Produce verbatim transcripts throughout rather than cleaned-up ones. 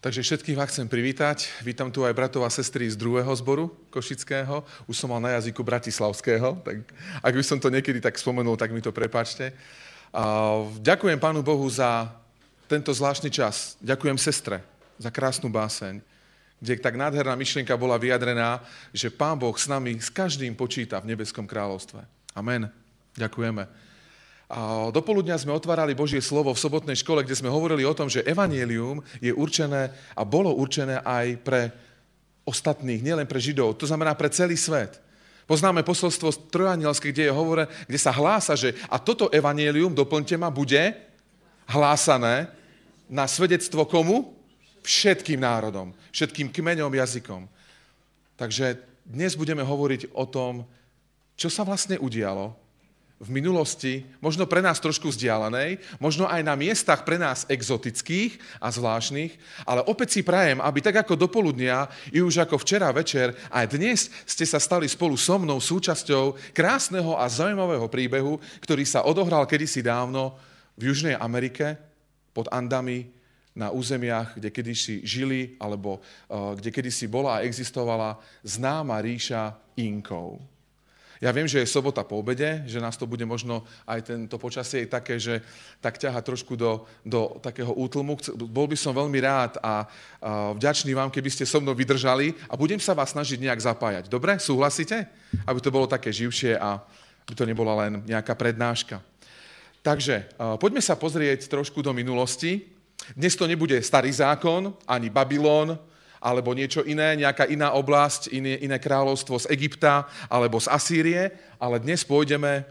Takže všetkých vás chcem privítať. Vítam tu aj bratov a sestry z druhého zboru košického. Už som mal na jazyku bratislavského, tak ak by som to niekedy tak spomenul, tak mi to prepáčte. Ďakujem Pánu Bohu za tento zvláštny čas. Ďakujem sestre za krásnu báseň, kde tak nádherná myšlienka bola vyjadrená, že Pán Boh s nami, s každým počíta v nebeskom kráľovstve. Amen. Ďakujeme. A dopoludňa sme otvárali Božie slovo v sobotnej škole, kde sme hovorili o tom, že evanjelium je určené a bolo určené aj pre ostatných, nielen pre Židov, to znamená pre celý svet. Poznáme posolstvo trojanielské, kde je hovore, kde sa hlása, že a toto evanjelium, doplňte ma, bude hlásané na svedectvo komu? Všetkým národom, všetkým kmeňom, jazykom. Takže dnes budeme hovoriť o tom, čo sa vlastne udialo v minulosti, možno pre nás trošku vzdialenej, možno aj na miestach pre nás exotických a zvláštnych, ale opäť si prajem, aby tak ako dopoludnia, i už ako včera večer, aj dnes ste sa stali spolu so mnou súčasťou krásneho a zaujímavého príbehu, ktorý sa odohral kedysi dávno v Južnej Amerike, pod Andami, na územiach, kde kedysi žili, alebo uh, kde kedysi bola a existovala známa ríša Inkov. Ja viem, že je sobota po obede, že nás to bude možno aj tento počasie je také, že tak ťaha trošku do, do takého útlmu. Bol by som veľmi rád a, a vďačný vám, keby ste so mnou vydržali a budem sa vás snažiť nejak zapájať. Dobre? Súhlasíte? Aby to bolo také živšie a aby to nebola len nejaká prednáška. Takže poďme sa pozrieť trošku do minulosti. Dnes to nebude Starý zákon, ani Babylon, alebo niečo iné, nejaká iná oblasť, iné, iné kráľovstvo z Egypta alebo z Asýrie, ale dnes pôjdeme,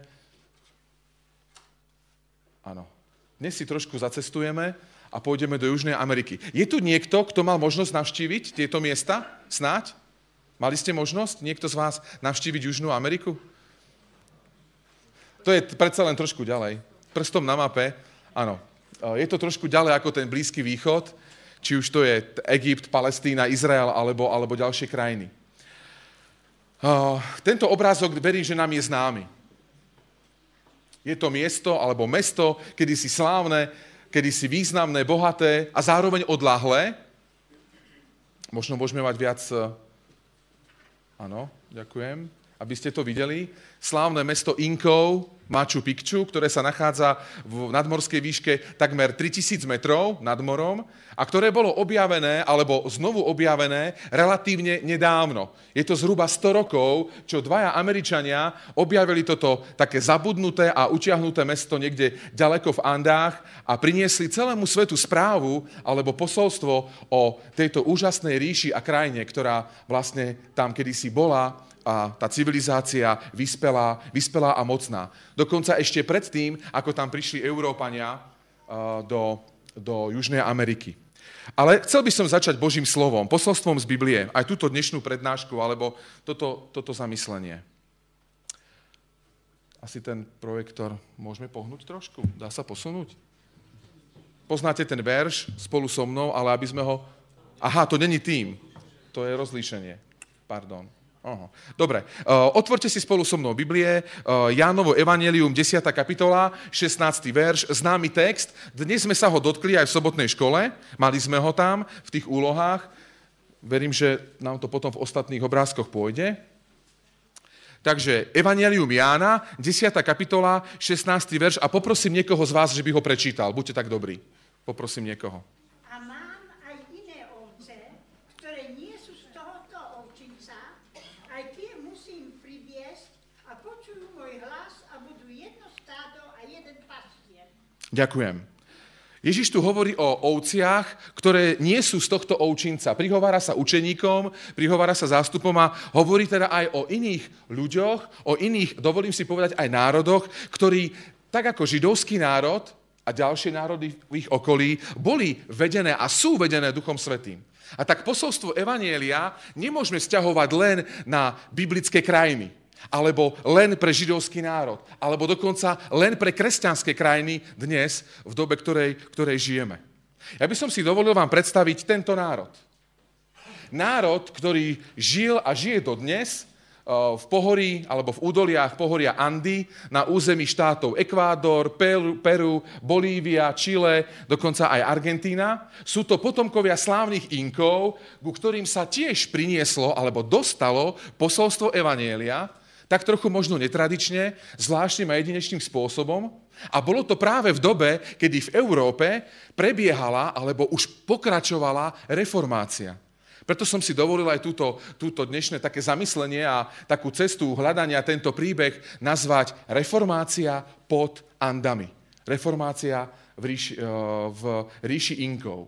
áno, dnes si trošku zacestujeme a pôjdeme do Južnej Ameriky. Je tu niekto, kto mal možnosť navštíviť tieto miesta? Snáď? Mali ste možnosť niekto z vás navštíviť Južnú Ameriku? To je predsa len trošku ďalej. Prstom na mape, áno. Je to trošku ďalej ako ten Blízky východ, či už to je Egypt, Palestína, Izrael alebo, alebo ďalšie krajiny. Uh, tento obrázok verím, že nám je známy. Je to miesto alebo mesto, kedysi slávne, kedysi významné, bohaté a zároveň odľahlé. Možno môžeme mať viac... Áno, ďakujem. Aby ste to videli. Slávne mesto Inkov, Machu Picchu, ktoré sa nachádza v nadmorskej výške takmer tritisíc metrov nad morom a ktoré bolo objavené, alebo znovu objavené relatívne nedávno. Je to zhruba sto rokov, čo dvaja Američania objavili toto také zabudnuté a utiahnuté mesto niekde ďaleko v Andách a priniesli celému svetu správu alebo posolstvo o tejto úžasnej ríši a krajine, ktorá vlastne tam kedysi bola a tá civilizácia vyspelá, vyspelá a mocná. Dokonca ešte predtým, ako tam prišli Európania uh, do, do Južnej Ameriky. Ale chcel by som začať Božím slovom, posolstvom z Biblie, aj túto dnešnú prednášku, alebo toto, toto zamyslenie. Asi ten projektor môžeme pohnúť trošku? Dá sa posunúť? Poznáte ten verš spolu so mnou, ale aby sme ho... Aha, to není tým. To je rozlíšenie. Pardon. Aha. Dobre, uh, otvorte si spolu so mnou Biblie, uh, Jánovo evanjelium, desiata kapitola, šestnásty verš, známy text. Dnes sme sa ho dotkli aj v sobotnej škole, mali sme ho tam v tých úlohách. Verím, že nám to potom v ostatných obrázkoch pôjde. Takže evanjelium Jána, desiata kapitola, šestnásty verš a poprosím niekoho z vás, že by ho prečítal. Buďte tak dobrí. Poprosím niekoho. Ďakujem. Ježiš tu hovorí o ovciach, ktoré nie sú z tohto ovčinca. Prihovára sa učeníkom, prihovára sa zástupom a hovorí teda aj o iných ľuďoch, o iných, dovolím si povedať, aj národoch, ktorí, tak ako židovský národ a ďalšie národy v ich okolí, boli vedené a sú vedené Duchom Svätým. A tak posolstvo evanjelia nemôžeme sťahovať len na biblické krajiny, alebo len pre židovský národ, alebo dokonca len pre kresťanské krajiny dnes, v dobe, ktorej, ktorej žijeme. Ja by som si dovolil vám predstaviť tento národ. Národ, ktorý žil a žije dodnes v pohorí alebo v údoliach pohoria Andy na území štátov Ekvádor, Peru, Peru, Bolívia, Čile, dokonca aj Argentína. Sú to potomkovia slávnych Inkov, ku ktorým sa tiež prinieslo alebo dostalo posolstvo evanjelia, tak trochu možno netradične, zvláštnym a jedinečným spôsobom. A bolo to práve v dobe, kedy v Európe prebiehala alebo už pokračovala reformácia. Preto som si dovolil aj túto, túto dnešné také zamyslenie a takú cestu hľadania, tento príbeh nazvať Reformácia pod Andami. Reformácia v ríši, v ríši Inkov.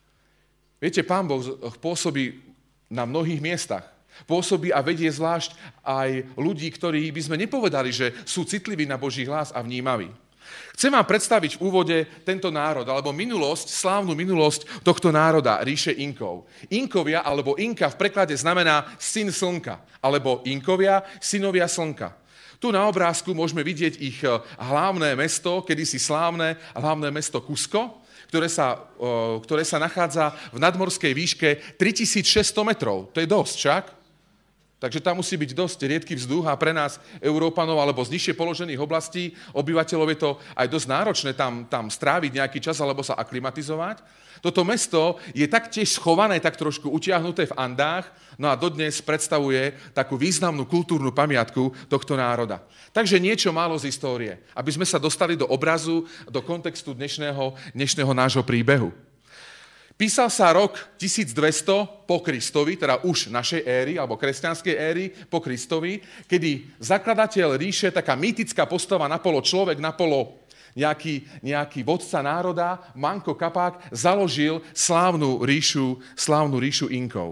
Viete, Pán Boh pôsobí na mnohých miestach. Pôsobí a vedie zvlášť aj ľudí, ktorí by sme nepovedali, že sú citliví na Boží hlas a vnímaví. Chcem vám predstaviť v úvode tento národ, alebo minulosť, slávnu minulosť tohto národa, ríše Inkov. Inkovia, alebo Inka v preklade znamená syn slnka, alebo Inkovia, synovia slnka. Tu na obrázku môžeme vidieť ich hlavné mesto, kedysi slávne hlavné mesto Cusco, ktoré sa, ktoré sa nachádza v nadmorskej výške tritisícšesťsto metrov. To je dosť, však? Takže tam musí byť dosť riedky vzduch a pre nás, Európanov alebo z nižšie položených oblastí, obyvateľov je to aj dosť náročné tam, tam stráviť nejaký čas alebo sa aklimatizovať. Toto mesto je taktiež schované, tak trošku utiahnuté v Andách, no a dodnes predstavuje takú významnú kultúrnu pamiatku tohto národa. Takže niečo málo z histórie, aby sme sa dostali do obrazu, do kontextu dnešného, dnešného nášho príbehu. Písal sa rok tisícdvesto po Kristovi, teda už našej éry, alebo kresťanskej éry po Kristovi, kedy zakladateľ ríše, taká mýtická postava, napolo človek, napolo nejaký, nejaký vodca národa, Manco Capac, založil slávnu ríšu, slávnu ríšu Inkov.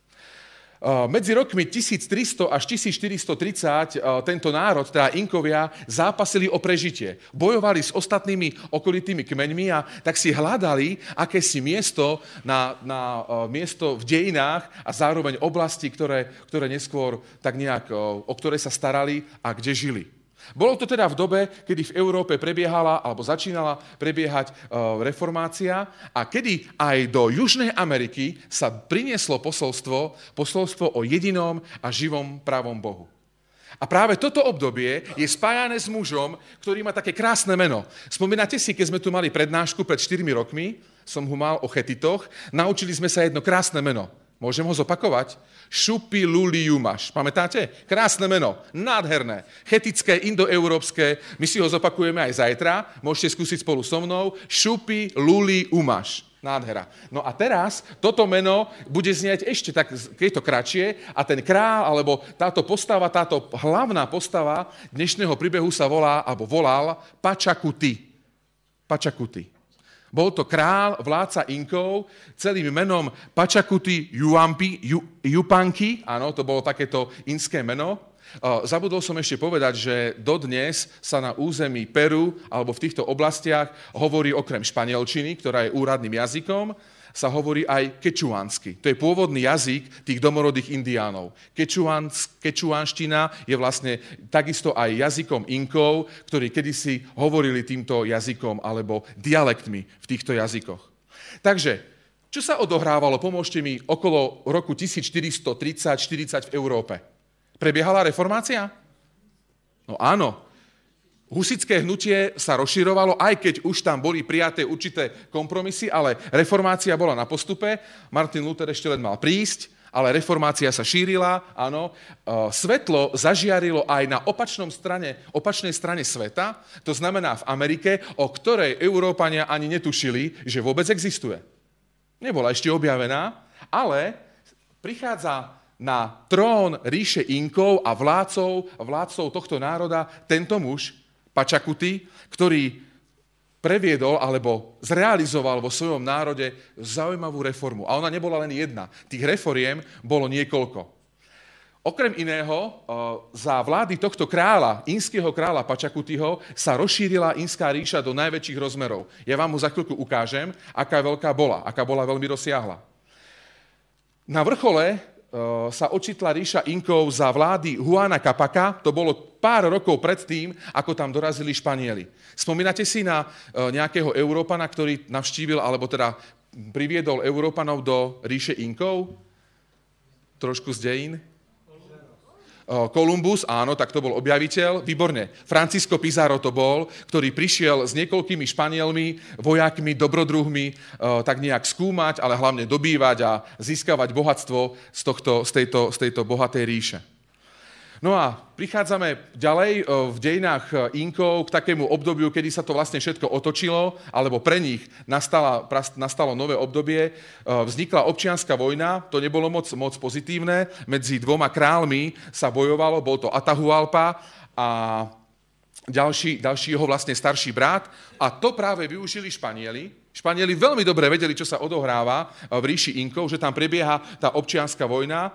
Medzi rokmi tisíctristo až tisícštyristotridsať tento národ, teda Inkovia, zápasili o prežitie. Bojovali s ostatnými okolitými kmeňmi a tak si hľadali akési miesto, na, na, miesto v dejinách a zároveň oblasti, ktoré, ktoré neskôr tak nejak, o ktoré sa starali a kde žili. Bolo to teda v dobe, kedy v Európe prebiehala alebo začínala prebiehať uh, reformácia a kedy aj do Južnej Ameriky sa prinieslo posolstvo, posolstvo o jedinom a živom pravom Bohu. A práve toto obdobie je spájané s mužom, ktorý má také krásne meno. Spomínate si, keď sme tu mali prednášku pred štyrmi rokmi, som ho mal o Chetitoch, naučili sme sa jedno krásne meno. Môžem ho zopakovať? Šupi Luli Jumaš. Pamätáte? Krásne meno, nádherné, chetické, indoeurópske. My si ho zopakujeme aj zajtra. Môžete skúsiť spolu so mnou. Šupi Luli Jumaš. Nádhera. No a teraz toto meno bude znieť ešte tak, keď to kratšie a ten král, alebo táto postava, táto hlavná postava dnešného príbehu sa volá, alebo volal Pachacuti. Pachacuti. Bol to král, vládca Inkov, celým menom Pachacuti Yuampi, Yupanqui, áno, to bolo takéto inské meno. Zabudol som ešte povedať, že dodnes sa na území Peru alebo v týchto oblastiach hovorí okrem španielčiny, ktorá je úradným jazykom, sa hovorí aj kečuánsky. To je pôvodný jazyk tých domorodých indiánov. Kečuánština je vlastne takisto aj jazykom Inkov, ktorí kedysi hovorili týmto jazykom alebo dialektmi v týchto jazykoch. Takže, čo sa odohrávalo, pomôžte mi, okolo roku tisícštyristotridsať štyridsať v Európe? Prebiehala reformácia? No áno. Husitské hnutie sa rozširovalo, aj keď už tam boli prijaté určité kompromisy, ale reformácia bola na postupe. Martin Luther ešte len mal prísť, ale reformácia sa šírila, áno. Svetlo zažiarilo aj na opačnom strane, opačnej strane sveta, to znamená v Amerike, o ktorej Európania ani netušili, že vôbec existuje. Nebola ešte objavená, ale prichádza na trón ríše Inkov a vládcov, vládcov tohto národa tento muž, Pachacuti, ktorý previedol alebo zrealizoval vo svojom národe zaujímavú reformu. A ona nebola len jedna. Tých reforiem bolo niekoľko. Okrem iného, za vlády tohto kráľa, inského kráľa Pachacutiho, sa rozšírila inská ríša do najväčších rozmerov. Ja vám ho za chvíľku ukážem, aká veľká bola, aká bola veľmi rozsiahla. Na vrchole sa ocitla ríša Inkov za vlády Juana Capaca, to bolo pár rokov pred tým, ako tam dorazili Španieli. Spomínate si na nejakého Európana, ktorý navštívil, alebo teda priviedol Európanov do ríše Inkov? Trošku z dejín? Kolumbus, áno, tak to bol objaviteľ, výborne. Francisco Pizarro to bol, ktorý prišiel s niekoľkými Španielmi, vojakmi, dobrodruhmi, tak nejak skúmať, ale hlavne dobývať a získavať bohatstvo z, tohto, z, tejto, z tejto bohatej ríše. No a prichádzame ďalej v dejinách Inkov k takému obdobiu, kedy sa to vlastne všetko otočilo, alebo pre nich nastala, nastalo nové obdobie. Vznikla občianska vojna, to nebolo moc, moc pozitívne, medzi dvoma kráľmi sa bojovalo, bol to Atahualpa a ďalší, ďalší jeho vlastne starší brat, a to práve využili Španieli. Španieli veľmi dobre vedeli, čo sa odohráva v ríši Inkov, že tam prebieha tá občianska vojna,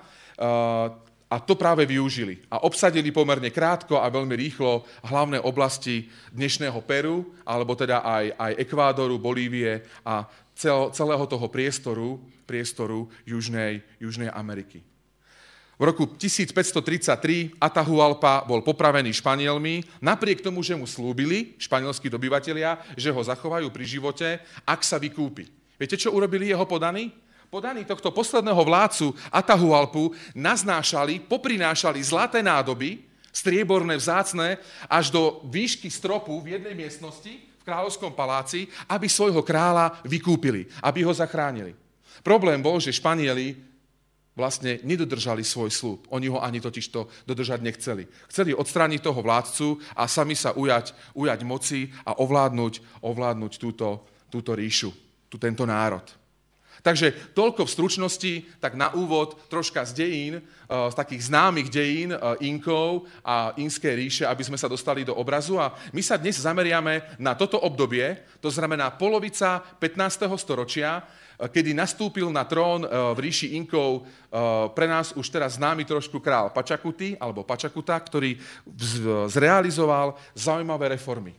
a to práve využili. A obsadili pomerne krátko a veľmi rýchlo hlavné oblasti dnešného Peru, alebo teda aj, aj Ekvádoru, Bolívie a cel, celého toho priestoru, priestoru Južnej, Južnej Ameriky. V roku tisícpäťstotridsaťtri Atahualpa bol popravený Španielmi, napriek tomu, že mu slúbili španielskí dobyvatelia, že ho zachovajú pri živote, ak sa vykúpi. Viete, čo urobili jeho podaní? Podaní tohto posledného vládcu Atahualpu naznášali, poprinášali zlaté nádoby, strieborné, vzácne, až do výšky stropu v jednej miestnosti v kráľovskom paláci, aby svojho kráľa vykúpili, aby ho zachránili. Problém bol, že Španieli vlastne nedodržali svoj sľub. Oni ho ani totižto dodržať nechceli. Chceli odstrániť toho vládcu a sami sa ujať, ujať moci a ovládnuť, ovládnuť túto, túto ríšu, tú, tento národ. Takže toľko v stručnosti, tak na úvod troška z dejín, z takých známych dejín Inkov a Inskej ríše, aby sme sa dostali do obrazu. A my sa dnes zameriame na toto obdobie, to znamená polovica pätnásteho storočia, kedy nastúpil na trón v ríši Inkov pre nás už teraz známy trošku král Pachacuti, alebo Pachacuta, ktorý zrealizoval zaujímavé reformy.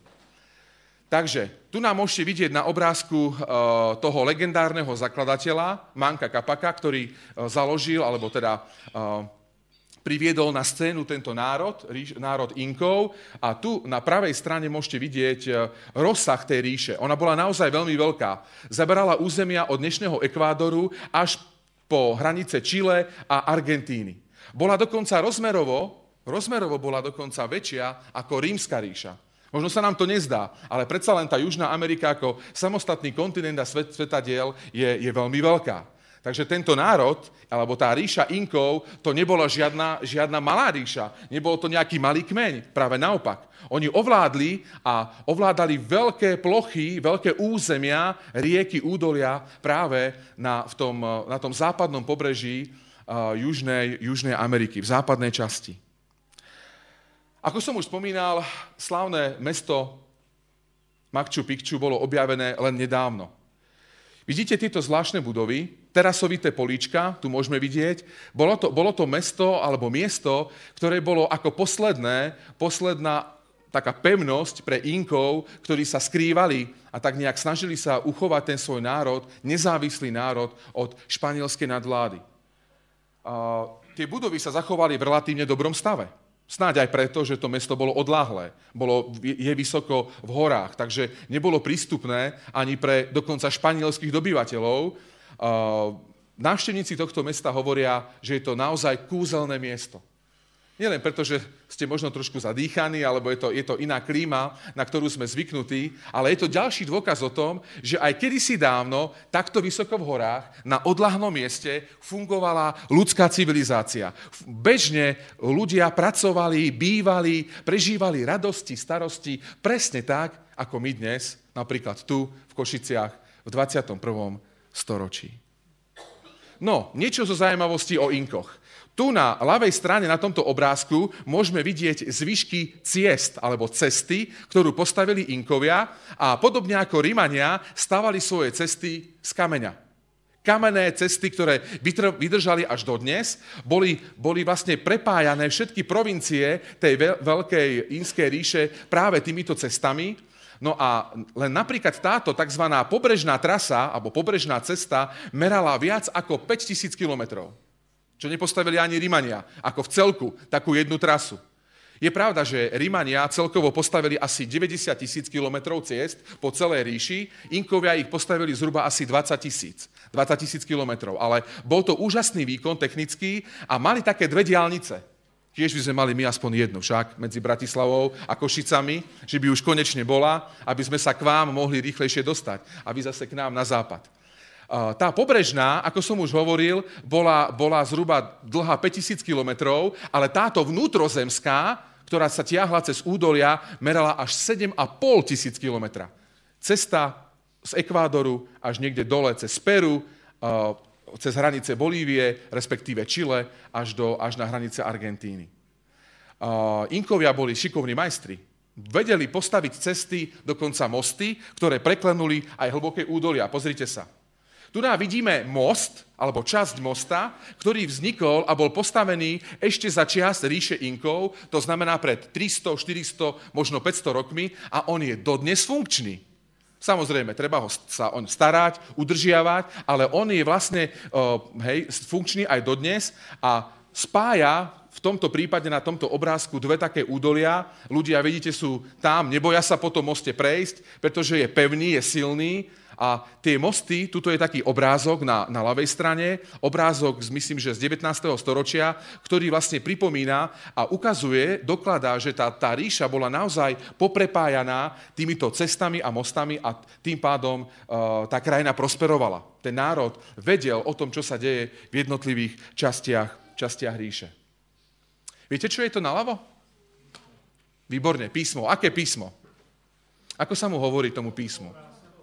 Takže tu nám môžete vidieť na obrázku toho legendárneho zakladateľa, Manca Cápaca, ktorý založil, alebo teda priviedol na scénu tento národ, národ Inkov. A tu na pravej strane môžete vidieť rozsah tej ríše. Ona bola naozaj veľmi veľká. Zaberala územia od dnešného Ekvádoru až po hranice Čile a Argentíny. Bola dokonca rozmerovo, rozmerovo bola dokonca väčšia ako Rímska ríša. Možno sa nám to nezdá, ale predsa len tá Južná Amerika ako samostatný kontinent a svet, svetadiel je, je veľmi veľká. Takže tento národ, alebo tá ríša Inkov, to nebola žiadna, žiadna malá ríša. Nebol to nejaký malý kmeň, práve naopak. Oni ovládli a ovládali veľké plochy, veľké územia, rieky, údolia práve na, v tom, na tom západnom pobreží uh, Južnej, Južnej Ameriky, v západnej časti. Ako som už spomínal, slávne mesto Machu Picchu bolo objavené len nedávno. Vidíte tieto zvláštne budovy, terasovité políčka, tu môžeme vidieť. Bolo to, bolo to mesto alebo miesto, ktoré bolo ako posledné, posledná taká pevnosť pre Inkov, ktorí sa skrývali a tak nejak snažili sa uchovať ten svoj národ, nezávislý národ od španielskej nadvlády. A tie budovy sa zachovali v relatívne dobrom stave. Snáď aj preto, že to mesto bolo odláhlé, bolo, je vysoko v horách, takže nebolo prístupné ani pre dokonca španielských dobyvateľov. Návštevníci tohto mesta hovoria, že je to naozaj kúzelné miesto. Nielen preto, že ste možno trošku zadýchaní, alebo je to, je to iná klíma, na ktorú sme zvyknutí, ale je to ďalší dôkaz o tom, že aj kedysi dávno, takto vysoko v horách, na odľahlom mieste fungovala ľudská civilizácia. Bežne ľudia pracovali, bývali, prežívali radosti, starosti, presne tak, ako my dnes, napríklad tu v Košiciach v dvadsiatom prvom storočí. No, niečo zo zaujímavosti o Inkoch. Tu na ľavej strane na tomto obrázku môžeme vidieť zvyšky ciest alebo cesty, ktorú postavili Inkovia a podobne ako Rimania stavali svoje cesty z kameňa. Kamenné cesty, ktoré vydržali až dodnes, boli, boli vlastne prepájané všetky provincie tej veľkej Inskej ríše práve týmito cestami. No a len napríklad táto tzv. Pobrežná trasa alebo pobrežná cesta merala viac ako päťtisíc kilometrov. Čo nepostavili ani Rimania, ako v celku, takú jednu trasu. Je pravda, že Rimania celkovo postavili asi deväťdesiat tisíc kilometrov ciest po celej ríši, Inkovia ich postavili zhruba asi dvadsať tisíc. dvadsať tisíc kilometrov, ale bol to úžasný výkon technický a mali také dve diaľnice. Tiež by sme mali my aspoň jednu však medzi Bratislavou a Košicami, že by už konečne bola, aby sme sa k vám mohli rýchlejšie dostať a vy zase k nám na západ. Tá pobrežná, ako som už hovoril, bola, bola zhruba dlhá päťtisíc kilometrov, ale táto vnútrozemská, ktorá sa tiahla cez údolia, merala až sedem a pol tisíc kilometra. Cesta z Ekvádoru až niekde dole cez Peru, cez hranice Bolívie, respektíve Čile, až, do, až na hranice Argentíny. Uh, Inkovia boli šikovní majstri. Vedeli postaviť cesty, dokonca mosty, ktoré preklenuli aj hlboké údolia. Pozrite sa. Tu nám vidíme most, alebo časť mosta, ktorý vznikol a bol postavený ešte za čias ríše Inkov, to znamená pred tristo, štyristo, možno päťsto rokmi, a on je dodnes funkčný. Samozrejme, treba ho sa on starať, udržiavať, ale on je vlastne uh, hej, funkčný aj dodnes a spája v tomto prípade na tomto obrázku dve také údolia. Ľudia, vidíte, sú tam, neboja sa po tom moste prejsť, pretože je pevný, je silný. A tie mosty, tuto je taký obrázok na, na ľavej strane, obrázok, myslím, že z devätnásteho storočia, ktorý vlastne pripomína a ukazuje, dokladá, že tá, tá ríša bola naozaj poprepájaná týmito cestami a mostami a tým pádom uh, tá krajina prosperovala. Ten národ vedel o tom, čo sa deje v jednotlivých častiach, častiach ríše. Viete, čo je to naľavo? Výborne, písmo. Aké písmo? Ako sa mu hovorí tomu písmu?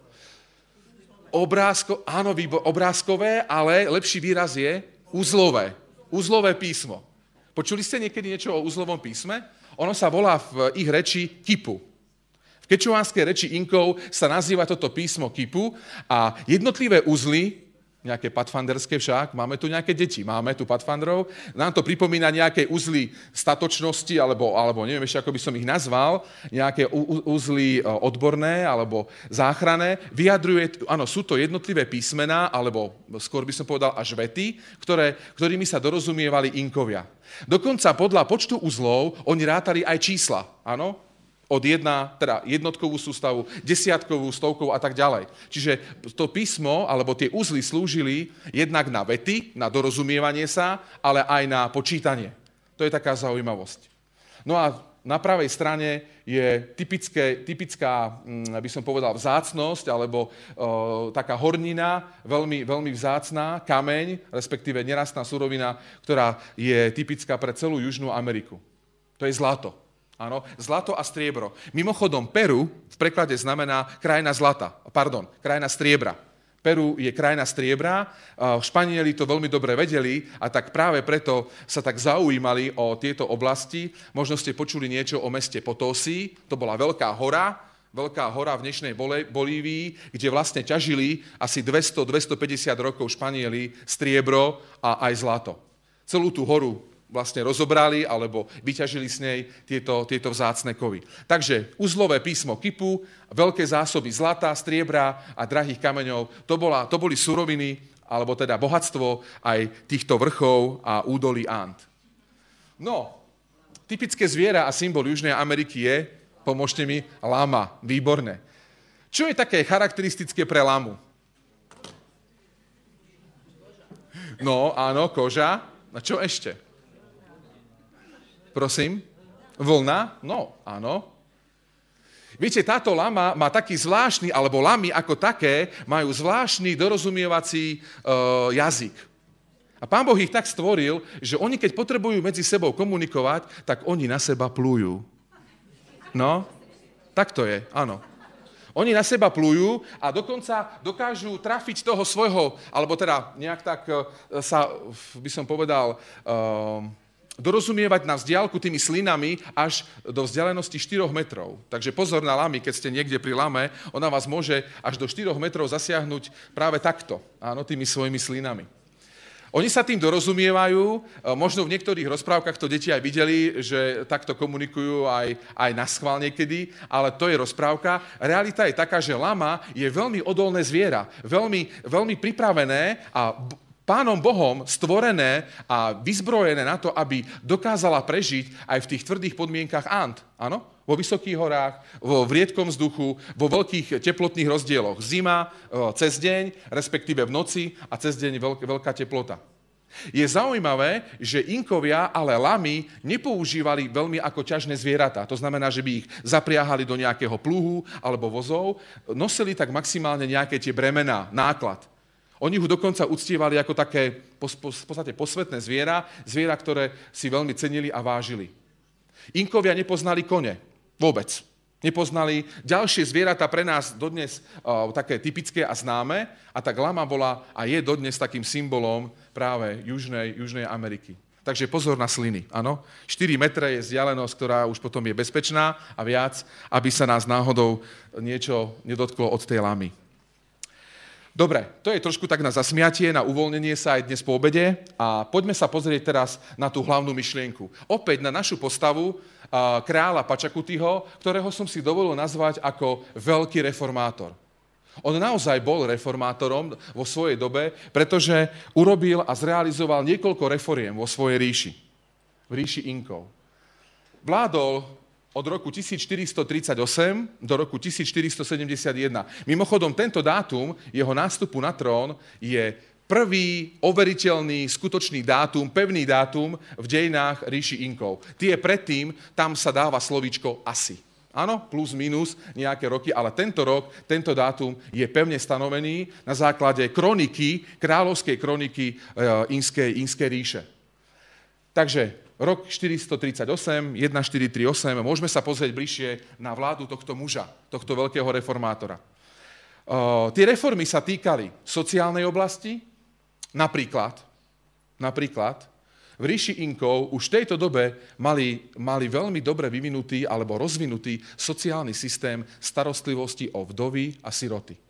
Obrázko, áno, výbor, obrázkové, ale lepší výraz je uzlové. Uzlové písmo. Počuli ste niekedy niečo o uzlovom písme? Ono sa volá v ich reči kipu. V kečuánskej reči Inkov sa nazýva toto písmo kipu a jednotlivé uzly, nejaké patfanderské však, máme tu nejaké deti, máme tu patfandrov, nám to pripomína nejaké uzly statočnosti, alebo, alebo neviem ešte, ako by som ich nazval, nejaké uzly odborné, alebo záchranné, vyjadruje, áno, sú to jednotlivé písmená, alebo skôr by som povedal až vety, ktoré, ktorými sa dorozumievali Inkovia. Dokonca podľa počtu uzlov oni rátali aj čísla, áno, od jedna, teda jednotkovú sústavu, desiatkovú, stovkovú a tak ďalej. Čiže to písmo, alebo tie uzly slúžili jednak na vety, na dorozumievanie sa, ale aj na počítanie. To je taká zaujímavosť. No a na pravej strane je typické, typická, by som povedal, vzácnosť, alebo o, taká hornina, veľmi, veľmi vzácná, kameň, respektíve nerastná surovina, ktorá je typická pre celú Južnú Ameriku. To je zlato. Áno, zlato a striebro. Mimochodom, Peru v preklade znamená krajina zlata, pardon, krajina striebra. Peru je krajina striebra, Španieli to veľmi dobre vedeli a tak práve preto sa tak zaujímali o tieto oblasti. Možno ste počuli niečo o meste Potosí, to bola veľká hora, veľká hora v dnešnej Bolívii, kde vlastne ťažili asi dvesto až dvestopäťdesiat rokov Španieli striebro a aj zlato. Celú tú horu vlastne rozobrali alebo vyťažili s nej tieto, tieto vzácne kovy. Takže uzlové písmo kipu, veľké zásoby zlata, striebra a drahých kameňov, to, bola, to boli suroviny, alebo teda bohatstvo aj týchto vrchov a údolí And. No, typické zviera a symbol Južnej Ameriky je, pomôžte mi, lama. Výborné. Čo je také charakteristické pre lamu? No, áno, koža. A čo ešte? Prosím? Vlna? No, áno. Viete, táto lama má taký zvláštny, alebo lamy ako také, majú zvláštny dorozumievací e, jazyk. A Pán Boh ich tak stvoril, že oni, keď potrebujú medzi sebou komunikovať, tak oni na seba plujú. No, tak to je, áno. Oni na seba plujú a dokonca dokážu trafiť toho svojho, alebo teda nejak tak e, sa, by som povedal, e, dorozumievať na vzdialku tými slinami až do vzdialenosti štyroch metrov. Takže pozor na lamy, keď ste niekde pri lame, ona vás môže až do štyroch metrov zasiahnuť práve takto, áno, tými svojimi slinami. Oni sa tým dorozumievajú, možno v niektorých rozprávkach to deti aj videli, že takto komunikujú aj, aj naschvál niekedy, ale to je rozprávka. Realita je taká, že lama je veľmi odolné zviera, veľmi, veľmi pripravené a Pánom Bohom stvorené a vyzbrojené na to, aby dokázala prežiť aj v tých tvrdých podmienkach And. Áno? Vo vysokých horách, vo riedkom vzduchu, vo veľkých teplotných rozdieloch. Zima cez deň, respektíve v noci a cez deň veľk, veľká teplota. Je zaujímavé, že Inkovia, ale lamy nepoužívali veľmi ako ťažné zvieratá. To znamená, že by ich zapriahali do nejakého plúhu alebo vozov, nosili tak maximálne nejaké tie bremená, náklad. Oni ho dokonca uctievali ako také v podstate posvetné zviera, zviera, ktoré si veľmi cenili a vážili. Inkovia nepoznali kone. Vôbec. Nepoznali. Ďalšie zvieratá pre nás dodnes uh, také typické a známe, a tak lama bola a je dodnes takým symbolom práve Južnej, Južnej Ameriky. Takže pozor na sliny, áno. štyri metre je vzdialenosť, ktorá už potom je bezpečná a viac, aby sa nás náhodou niečo nedotklo od tej lamy. Dobre, to je trošku tak na zasmiatie, na uvoľnenie sa aj dnes po obede a poďme sa pozrieť teraz na tú hlavnú myšlienku. Opäť na našu postavu uh, kráľa Pačakutiho, ktorého som si dovolil nazvať ako veľký reformátor. On naozaj bol reformátorom vo svojej dobe, pretože urobil a zrealizoval niekoľko reforiem vo svojej ríši, v ríši Inkov. Vládol od roku tisícštyristotridsaťosem do roku tisícštyristosedemdesiatjeden. Mimochodom, tento dátum jeho nástupu na trón je prvý overiteľný, skutočný dátum, pevný dátum v dejinách ríši Inkov. Tie predtým, tam sa dáva slovíčko asi. Áno, plus, minus nejaké roky, ale tento rok, tento dátum je pevne stanovený na základe kroniky, kráľovskej kroniky e, Inskej, Inskej ríše. Takže rok štyristotridsaťosem, štyristoštyridsaťosem, môžeme sa pozrieť bližšie na vládu tohto muža, tohto veľkého reformátora. Uh, tie reformy sa týkali sociálnej oblasti, napríklad, napríklad v ríši Inkov už v tejto dobe mali, mali veľmi dobre vyvinutý alebo rozvinutý sociálny systém starostlivosti o vdovy a siroty.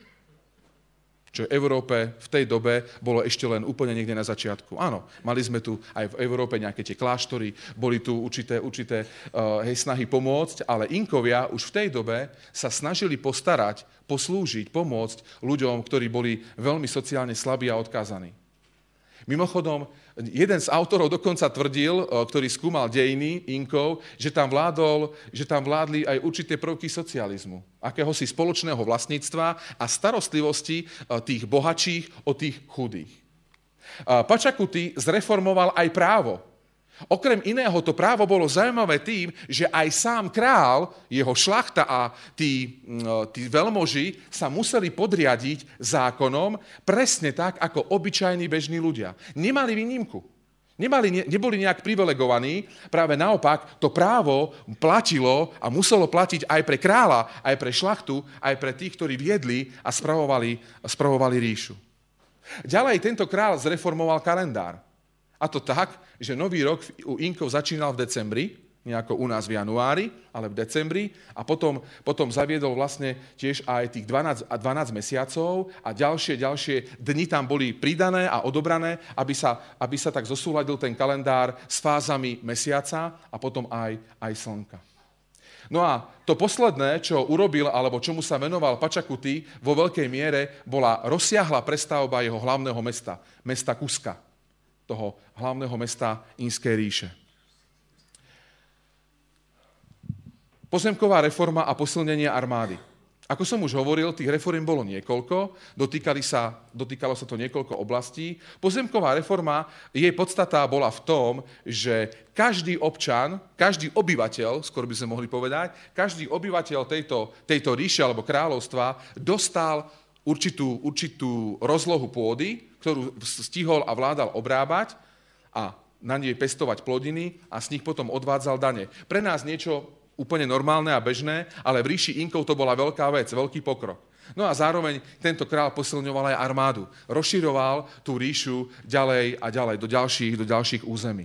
Čo v Európe v tej dobe bolo ešte len úplne niekde na začiatku. Áno, mali sme tu aj v Európe nejaké tie kláštory, boli tu určité, určité uh, hej, snahy pomôcť, ale Inkovia už v tej dobe sa snažili postarať, poslúžiť, pomôcť ľuďom, ktorí boli veľmi sociálne slabí a odkázaní. Mimochodom, jeden z autorov dokonca tvrdil, ktorý skúmal dejiny Inkov, že tam, vládol, že tam vládli aj určité prvky socializmu, akéhosi spoločného vlastníctva a starostlivosti tých bohatších o tých chudých. Pačakuti zreformoval aj právo. Okrem iného to právo bolo zaujímavé tým, že aj sám král, jeho šlachta a tí, tí veľmoži sa museli podriadiť zákonom presne tak, ako obyčajní bežní ľudia. Nemali výnimku. Nemali, neboli nejak privilegovaní, práve naopak to právo platilo a muselo platiť aj pre kráľa, aj pre šlachtu, aj pre tých, ktorí viedli a spravovali, spravovali ríšu. Ďalej tento král zreformoval kalendár. A to tak, že nový rok u Inkov začínal v decembri, nejako u nás v januári, ale v decembri, a potom, potom zaviedol vlastne tiež aj tých dvanásť, dvanásť mesiacov a ďalšie, ďalšie dni tam boli pridané a odobrané, aby sa, aby sa tak zosúladil ten kalendár s fázami mesiaca a potom aj, aj slnka. No a to posledné, čo urobil, alebo čomu sa venoval Pačakuti vo veľkej miere, bola rozsiahla prestavba jeho hlavného mesta, mesta Kuska, toho hlavného mesta Inskej ríše. Pozemková reforma a posilnenie armády. Ako som už hovoril, tých reform bolo niekoľko, dotýkali sa, dotýkalo sa to niekoľko oblastí. Pozemková reforma, jej podstata bola v tom, že každý občan, každý obyvateľ, skôr by sme mohli povedať, každý obyvateľ tejto, tejto ríše alebo kráľovstva dostal určitú, určitú rozlohu pôdy, ktorú stihol a vládal obrábať a na nej pestovať plodiny a z nich potom odvádzal dane. Pre nás niečo úplne normálne a bežné, ale v ríši Inkov to bola veľká vec, veľký pokrok. No a zároveň tento král posilňoval aj armádu. Rozširoval tú ríšu ďalej a ďalej, do ďalších, do ďalších území.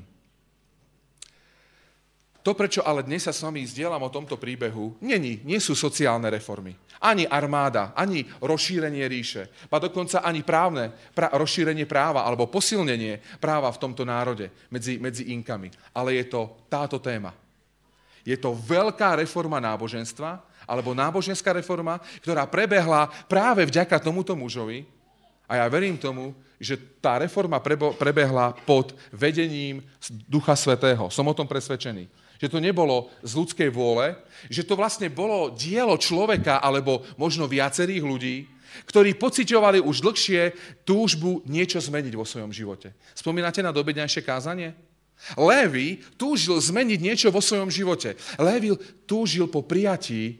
To, prečo ale dnes sa s vami zdieľam o tomto príbehu, nie, nie sú sociálne reformy. Ani armáda, ani rozšírenie ríše, a dokonca ani právne, pra, rozšírenie práva alebo posilnenie práva v tomto národe medzi, medzi Inkami. Ale je to táto téma. Je to veľká reforma náboženstva, alebo náboženská reforma, ktorá prebehla práve vďaka tomuto mužovi. A ja verím tomu, že tá reforma prebehla pod vedením Ducha Svätého. Som o tom presvedčený. Že to nebolo z ľudskej vôle, že to vlastne bolo dielo človeka, alebo možno viacerých ľudí, ktorí pociťovali už dlhšie túžbu niečo zmeniť vo svojom živote. Spomínate na dobedňajšie kázanie? Lévi túžil zmeniť niečo vo svojom živote. Lévi túžil po prijatí,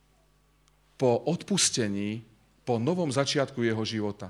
po odpustení, po novom začiatku jeho života.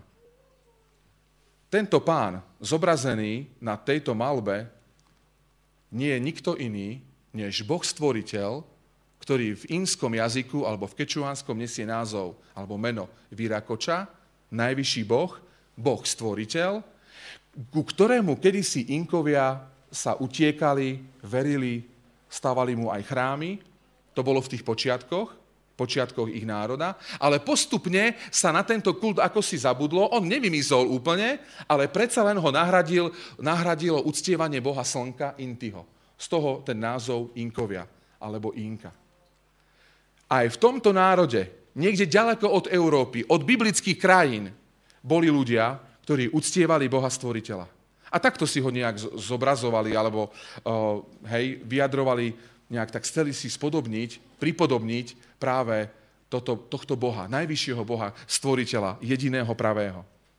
Tento pán, zobrazený na tejto malbe, nie je nikto iný, než Boh stvoriteľ, ktorý v ínskom jazyku alebo v kečuánskom nesie názov alebo meno Virakoča, najvyšší Boh, Boh stvoriteľ, ku ktorému kedysi Inkovia sa utiekali, verili, stavali mu aj chrámy. To bolo v tých počiatkoch, počiatkoch ich národa, ale postupne sa na tento kult ako si zabudlo, on nevymizol úplne, ale predsa len ho nahradil, nahradilo uctievanie boha slnka Intiho. Z toho ten názov Inkovia, alebo Inka. Aj v tomto národe, niekde ďaleko od Európy, od biblických krajín, boli ľudia, ktorí uctievali Boha stvoriteľa. A takto si ho nejak zobrazovali, alebo uh, hej, vyjadrovali nejak, tak chceli si spodobniť, pripodobniť práve toto, tohto Boha, najvyššieho Boha, stvoriteľa, jediného pravého.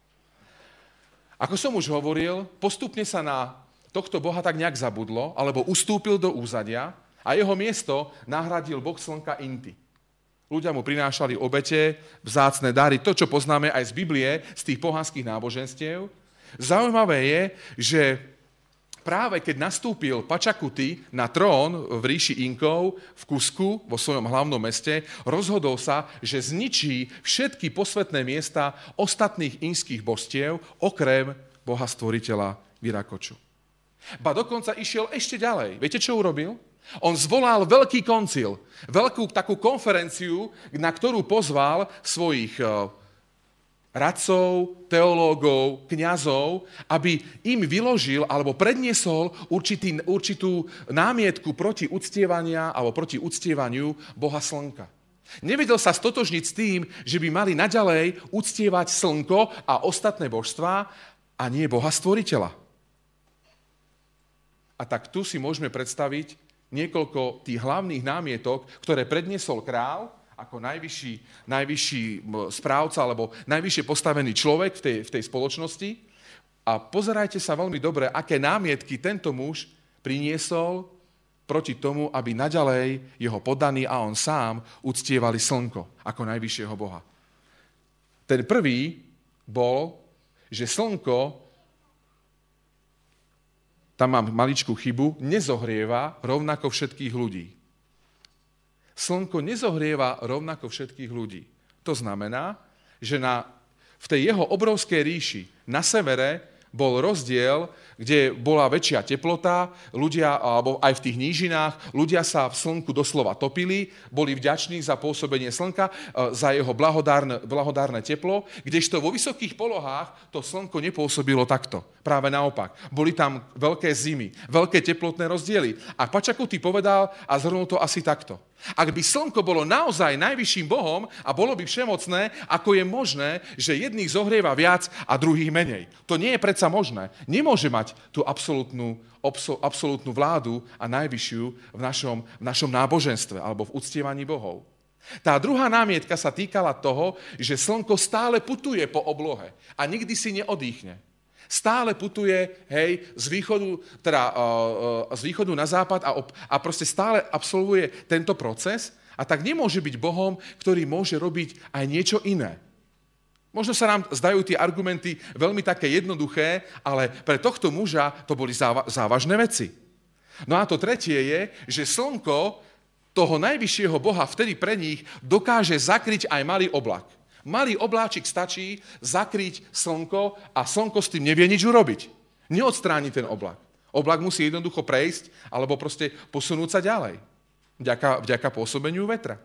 Ako som už hovoril, postupne sa na tohto Boha tak nejak zabudlo, alebo ustúpil do úzadia a jeho miesto nahradil Boh slnka Inti. Ľudia mu prinášali obete, vzácne dary, to, čo poznáme aj z Biblie, z tých pohanských náboženstiev. Zaujímavé je, že práve keď nastúpil Pačakuty na trón v ríši Inkov v Kusku, vo svojom hlavnom meste, rozhodol sa, že zničí všetky posvätné miesta ostatných inských božstiev, okrem Boha stvoriteľa Virakoču. Ba dokonca išiel ešte ďalej. Viete, čo urobil? On zvolal veľký koncil, veľkú takú konferenciu, na ktorú pozval svojich radcov, teológov, kňazov, aby im vyložil alebo predniesol určitý, určitú námietku proti uctievania alebo proti uctievaniu Boha slnka. Nevedel sa stotožniť s tým, že by mali naďalej uctievať slnko a ostatné božstvá a nie Boha stvoriteľa. A tak tu si môžeme predstaviť niekoľko tých hlavných námietok, ktoré predniesol král, ako najvyšší, najvyšší správca alebo najvyššie postavený človek v tej, v tej spoločnosti. A pozerajte sa veľmi dobre, aké námietky tento muž priniesol proti tomu, aby naďalej jeho poddaní a on sám uctievali slnko ako najvyššieho boha. Ten prvý bol, že slnko, tam mám maličkú chybu, nezohrieva rovnako všetkých ľudí. Slnko nezohrieva rovnako všetkých ľudí. To znamená, že na, v tej jeho obrovskej ríši na severe bol rozdiel, kde bola väčšia teplota, ľudia, alebo aj v tých nížinách, ľudia sa v slnku doslova topili, boli vďační za pôsobenie slnka, za jeho blahodárne, blahodárne teplo, kdežto vo vysokých polohách to slnko nepôsobilo takto. Práve naopak. Boli tam veľké zimy, veľké teplotné rozdiely. A Pačakuty povedal a zhrnul to asi takto. Ak by slnko bolo naozaj najvyšším bohom a bolo by všemocné, ako je možné, že jedných zohrieva viac a druhých menej. To nie je predsa možné. Nemôže mať tú absolútnu, absolútnu vládu a najvyššiu v našom, v našom náboženstve alebo v uctievaní bohov. Tá druhá námietka sa týkala toho, že slnko stále putuje po oblohe a nikdy si neodýchne. Stále putuje, hej, z východu, teda, uh, uh, z východu na západ a, op- a proste stále absolvuje tento proces a tak nemôže byť Bohom, ktorý môže robiť aj niečo iné. Možno sa nám zdajú tie argumenty veľmi také jednoduché, ale pre tohto muža to boli záva- závažné veci. No a to tretie je, že slnko toho najvyššieho Boha vtedy pre nich dokáže zakryť aj malý oblak. Malý obláčik stačí zakryť slnko a slnko s tým nevie nič urobiť. Neodstráni ten oblak. Oblak musí jednoducho prejsť alebo proste posunúť sa ďalej. Vďaka, vďaka pôsobeniu vetra.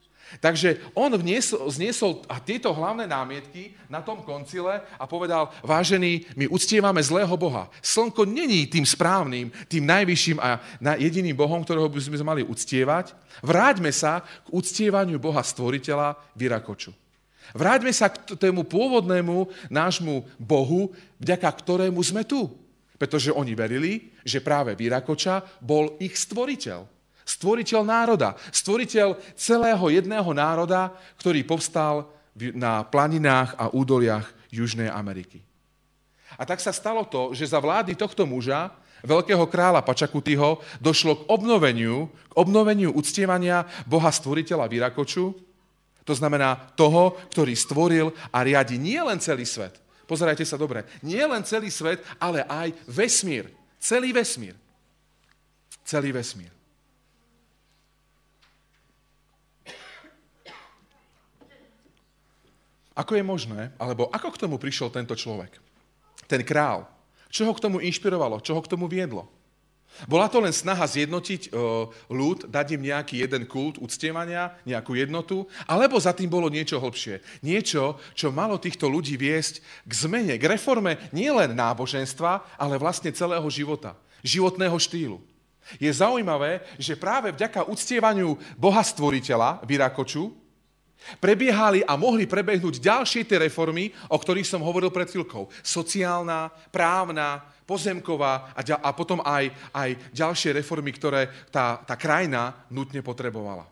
Takže on vniesol, zniesol tieto hlavné námietky na tom koncile a povedal, vážení, my uctievame zlého Boha. Slnko není tým správnym, tým najvyšším a jediným Bohom, ktorého by sme mali uctievať. Vráťme sa k uctievaniu Boha stvoriteľa Virakoču. Vráťme sa k tému pôvodnému nášmu Bohu, vďaka ktorému sme tu. Pretože oni verili, že práve Virakoča bol ich stvoriteľ. Stvoriteľ národa. Stvoriteľ celého jedného národa, ktorý povstal na planinách a údoliach Južnej Ameriky. A tak sa stalo to, že za vlády tohto muža, veľkého kráľa Pačakutyho, došlo k obnoveniu, k obnoveniu uctievania Boha stvoriteľa Virakoču, to znamená toho, ktorý stvoril a riadi nie len celý svet. Pozerajte sa dobre. Nie len celý svet, ale aj vesmír. Celý vesmír. Celý vesmír. Ako je možné, alebo ako k tomu prišiel tento človek? Ten král. Čo ho k tomu inšpirovalo? Čo ho k tomu viedlo? Bola to len snaha zjednotiť uh, ľud, dať im nejaký jeden kult uctievania, nejakú jednotu, alebo za tým bolo niečo hlbšie. Niečo, čo malo týchto ľudí viesť k zmene, k reforme nielen náboženstva, ale vlastne celého života, životného štýlu. Je zaujímavé, že práve vďaka uctievaniu Boha stvoriteľa Virakoču prebiehali a mohli prebehnúť ďalšie tie reformy, o ktorých som hovoril pred chvíľkou. Sociálna, právna, pozemková a, a potom aj, aj ďalšie reformy, ktoré tá, tá krajina nutne potrebovala.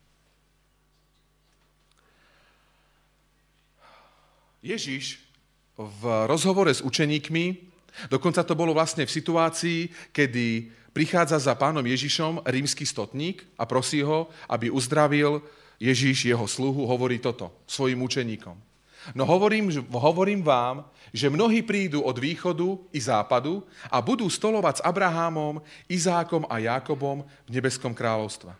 Ježiš v rozhovore s učeníkmi, dokonca to bolo vlastne v situácii, kedy prichádza za pánom Ježišom rímsky stotník a prosí ho, aby uzdravil Ježiš jeho sluhu, hovorí toto svojim učeníkom. No hovorím, hovorím vám, že mnohí prídu od východu i západu a budú stolovať s Abrahámom, Izákom a Jákobom v nebeskom kráľovstve.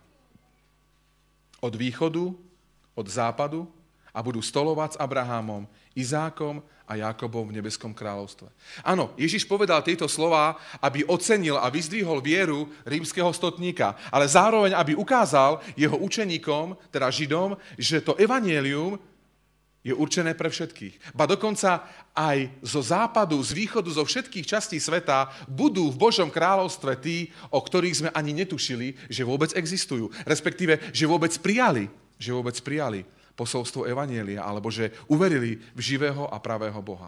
Od východu, od západu a budú stolovať s Abrahámom, Izákom a Jákobom v nebeskom kráľovstve. Áno, Ježiš povedal tieto slová, aby ocenil a vyzdvihol vieru rímskeho stotníka, ale zároveň, aby ukázal jeho učeníkom, teda Židom, že to evanjelium je určené pre všetkých. Ba dokonca aj zo západu, z východu, zo všetkých častí sveta budú v Božom kráľovstve tí, o ktorých sme ani netušili, že vôbec existujú. Respektíve, že vôbec prijali, že vôbec prijali posolstvo evanjelia, alebo že uverili v živého a pravého Boha.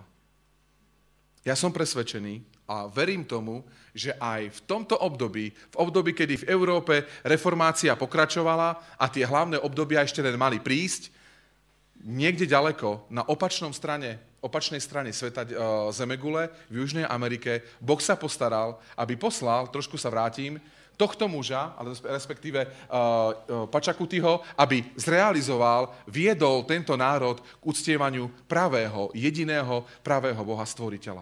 Ja som presvedčený a verím tomu, že aj v tomto období, v období, kedy v Európe reformácia pokračovala a tie hlavné obdobia ešte len mali prísť, niekde ďaleko, na opačnom strane, opačnej strane sveta e, Zemegule, v Južnej Amerike, Boh sa postaral, aby poslal, trošku sa vrátim, tohto muža, ale respektíve uh, uh, Pačakutyho, aby zrealizoval, viedol tento národ k uctievaniu pravého, jediného pravého Boha stvoriteľa.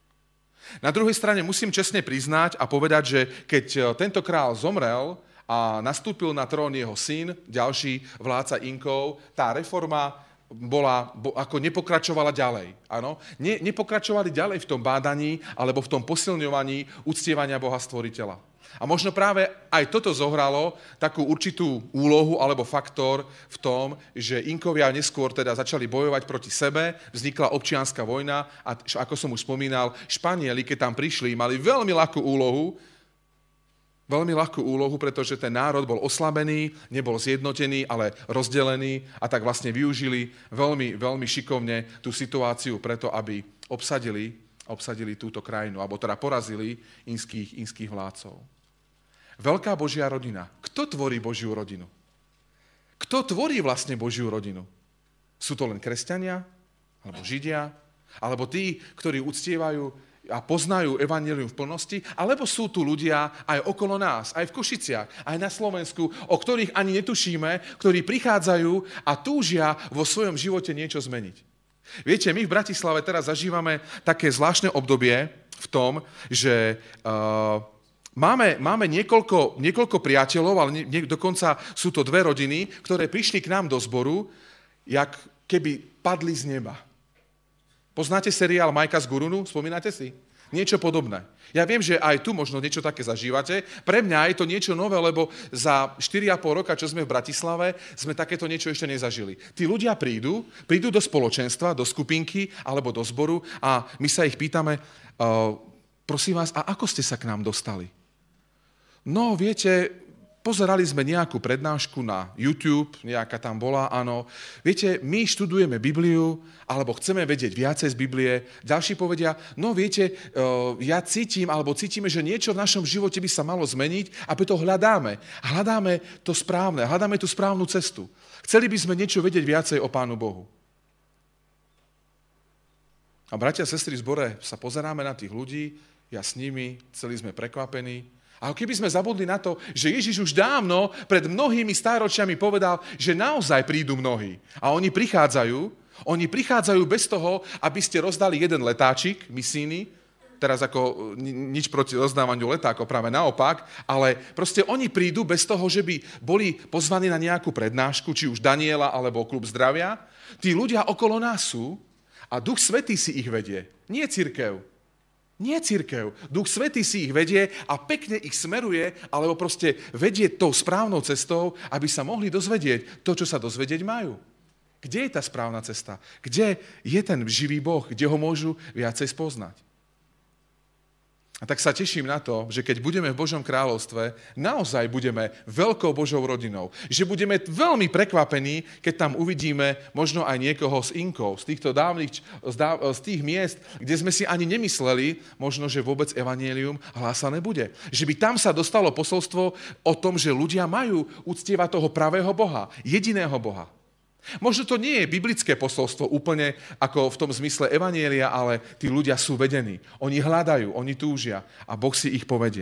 Na druhej strane musím čestne priznať a povedať, že keď uh, tento král zomrel a nastúpil na trón jeho syn, ďalší vládca Inkov, tá reforma bola, bo, ako nepokračovala ďalej. Áno? Ne, nepokračovali ďalej v tom bádaní alebo v tom posilňovaní uctievania Boha stvoriteľa. A možno práve aj toto zohralo takú určitú úlohu alebo faktor v tom, že Inkovia neskôr teda začali bojovať proti sebe, vznikla občianska vojna a ako som už spomínal, Španieli, keď tam prišli, mali veľmi ľahkú úlohu, veľmi ľahkú úlohu, pretože ten národ bol oslabený, nebol zjednotený, ale rozdelený a tak vlastne využili veľmi, veľmi šikovne tú situáciu preto, aby obsadili, obsadili túto krajinu, alebo teda porazili inských, inských vládcov. Veľká Božia rodina. Kto tvorí Božiu rodinu? Kto tvorí vlastne Božiu rodinu? Sú to len kresťania? Alebo Židia? Alebo tí, ktorí uctievajú a poznajú evanjelium v plnosti? Alebo sú tu ľudia aj okolo nás, aj v Košiciach, aj na Slovensku, o ktorých ani netušíme, ktorí prichádzajú a túžia vo svojom živote niečo zmeniť? Viete, my v Bratislave teraz zažívame také zvláštne obdobie v tom, že uh, Máme, máme niekoľko, niekoľko priateľov, ale nie, dokonca sú to dve rodiny, ktoré prišli k nám do zboru, jak keby padli z neba. Poznáte seriál Majka z Gurunu? Spomínate si? Niečo podobné. Ja viem, že aj tu možno niečo také zažívate. Pre mňa je to niečo nové, lebo za štyri a pol roka, čo sme v Bratislave, sme takéto niečo ešte nezažili. Tí ľudia prídu, prídu do spoločenstva, do skupinky alebo do zboru a my sa ich pýtame, uh, prosím vás, a ako ste sa k nám dostali? No, viete, pozerali sme nejakú prednášku na YouTube, nejaká tam bola, áno. Viete, my študujeme Bibliu, alebo chceme vedieť viacej z Biblie. Ďalší povedia, no viete, ja cítim, alebo cítime, že niečo v našom živote by sa malo zmeniť a preto hľadáme. Hľadáme to správne, hľadáme tú správnu cestu. Chceli by sme niečo vedieť viacej o Pánu Bohu. A bratia a sestry v zbore sa pozeráme na tých ľudí, ja s nimi, celí sme prekvapení. A keby sme zabudli na to, že Ježiš už dávno pred mnohými stáročiami povedal, že naozaj prídu mnohí. A oni prichádzajú, oni prichádzajú bez toho, aby ste rozdali jeden letáčik, misijný, teraz ako nič proti rozdávaniu letákov, práve naopak, ale proste oni prídu bez toho, že by boli pozvaní na nejakú prednášku, či už Daniela alebo Klub zdravia. Tí ľudia okolo nás sú a Duch Svätý si ich vedie, nie cirkev. Nie cirkev. Duch Svätý si ich vedie a pekne ich smeruje, alebo proste vedie tou správnou cestou, aby sa mohli dozvedieť to, čo sa dozvedieť majú. Kde je tá správna cesta? Kde je ten živý Boh? Kde ho môžu viacej spoznať? A tak sa teším na to, že keď budeme v Božom kráľovstve, naozaj budeme veľkou Božou rodinou. Že budeme veľmi prekvapení, keď tam uvidíme možno aj niekoho z Inkov, z týchto dávnych, z tých miest, kde sme si ani nemysleli, možno, že vôbec evanjelium hlásané bude. Že by tam sa dostalo posolstvo o tom, že ľudia majú uctievať toho pravého Boha, jediného Boha. Možno to nie je biblické posolstvo úplne ako v tom zmysle evanjelia, ale tí ľudia sú vedení. Oni hľadajú, oni túžia a Boh si ich povedie.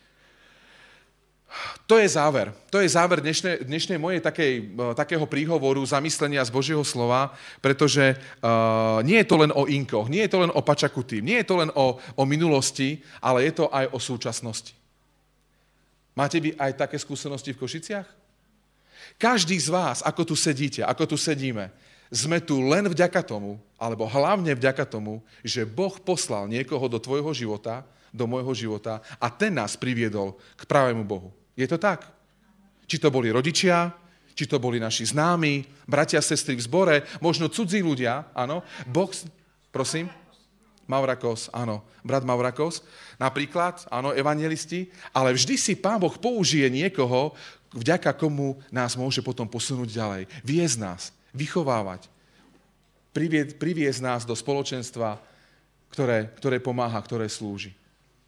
To je záver. To je záver dnešnej, dnešnej mojej takej, takého príhovoru, zamyslenia z Božieho slova, pretože uh, nie je to len o Inkoch, nie je to len o Pačakutí, nie je to len o, o minulosti, ale je to aj o súčasnosti. Máte vy aj také skúsenosti v Košiciach? Každý z vás, ako tu sedíte, ako tu sedíme, sme tu len vďaka tomu, alebo hlavne vďaka tomu, že Boh poslal niekoho do tvojho života, do môjho života a ten nás priviedol k pravému Bohu. Je to tak? Či to boli rodičia, či to boli naši známi, bratia a sestry v zbore, možno cudzí ľudia, áno. Boh, prosím? Maurakos, áno, brat Maurakos, napríklad, áno, evanjelisti, ale vždy si Pán Boh použije niekoho, vďaka komu nás môže potom posunúť ďalej. Viesť nás, vychovávať, privie, priviesť nás do spoločenstva, ktoré, ktoré pomáha, ktoré slúži.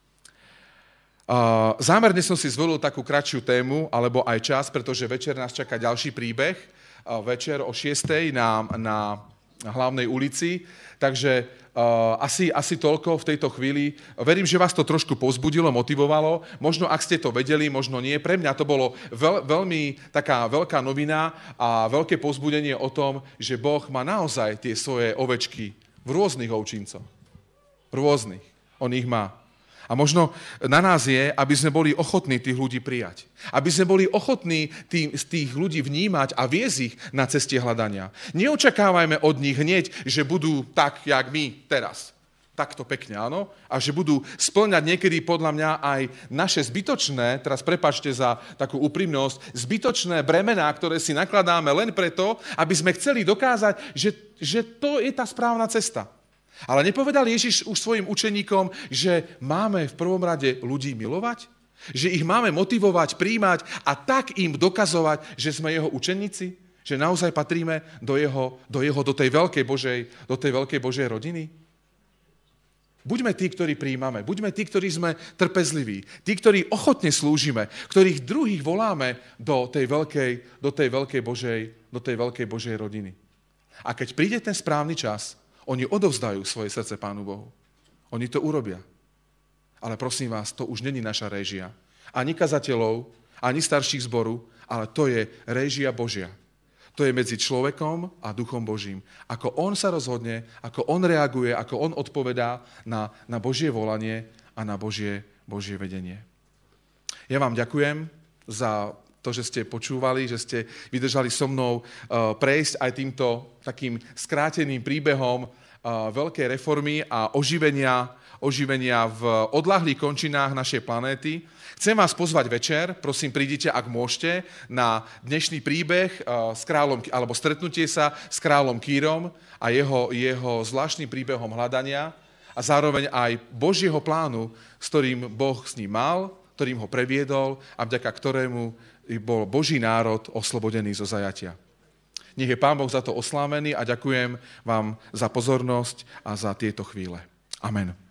Uh, zámerne som si zvolil takú kratšiu tému, alebo aj čas, pretože večer nás čaká ďalší príbeh, uh, večer o šiestej na, na Hlavnej ulici, takže Uh, asi, asi toľko v tejto chvíli. Verím, že vás to trošku povzbudilo, motivovalo. Možno, ak ste to vedeli, možno nie. Pre mňa to bolo veľ, veľmi taká veľká novina a veľké povzbudenie o tom, že Boh má naozaj tie svoje ovečky v rôznych ovčincoch. Rôznych. On ich má. A možno na nás je, aby sme boli ochotní tých ľudí prijať. Aby sme boli ochotní tých, tých ľudí vnímať a viesť ich na ceste hľadania. Neočakávajme od nich hneď, že budú tak, jak my teraz. Takto pekne, áno? A že budú spĺňať niekedy podľa mňa aj naše zbytočné, teraz prepáčte za takú úprimnosť, zbytočné bremená, ktoré si nakladáme len preto, aby sme chceli dokázať, že, že to je tá správna cesta. Ale nepovedal Ježiš už svojim učeníkom, že máme v prvom rade ľudí milovať? Že ich máme motivovať, príjmať a tak im dokazovať, že sme jeho učeníci? Že naozaj patríme do jeho, do jeho, do tej veľkej Božej, do tej veľkej Božej rodiny? Buďme tí, ktorí príjmame, buďme tí, ktorí sme trpezliví, tí, ktorí ochotne slúžime, ktorých druhých voláme do tej veľkej, do tej veľkej Božej, do tej veľkej Božej rodiny. A keď príde ten správny čas, oni odovzdajú svoje srdce Pánu Bohu. Oni to urobia. Ale prosím vás, to už není naša réžia. Ani kazateľov, ani starších zboru, ale to je réžia Božia. To je medzi človekom a Duchom Božím. Ako on sa rozhodne, ako on reaguje, ako on odpovedá na, na Božie volanie a na Božie, Božie vedenie. Ja vám ďakujem za to, že ste počúvali, že ste vydržali so mnou uh, prejsť aj týmto takým skráteným príbehom uh, veľkej reformy a oživenia, oživenia v odľahlých končinách našej planéty. Chcem vás pozvať večer, prosím, prídite, ak môžete, na dnešný príbeh uh, s kráľom, alebo stretnutie sa s kráľom Kýrom a jeho, jeho zvláštnym príbehom hľadania a zároveň aj Božieho plánu, s ktorým Boh s ním mal, ktorým ho previedol a vďaka ktorému bol Boží národ oslobodený zo zajatia. Nech je Pán Boh za to oslávený a ďakujem vám za pozornosť a za tieto chvíle. Amen.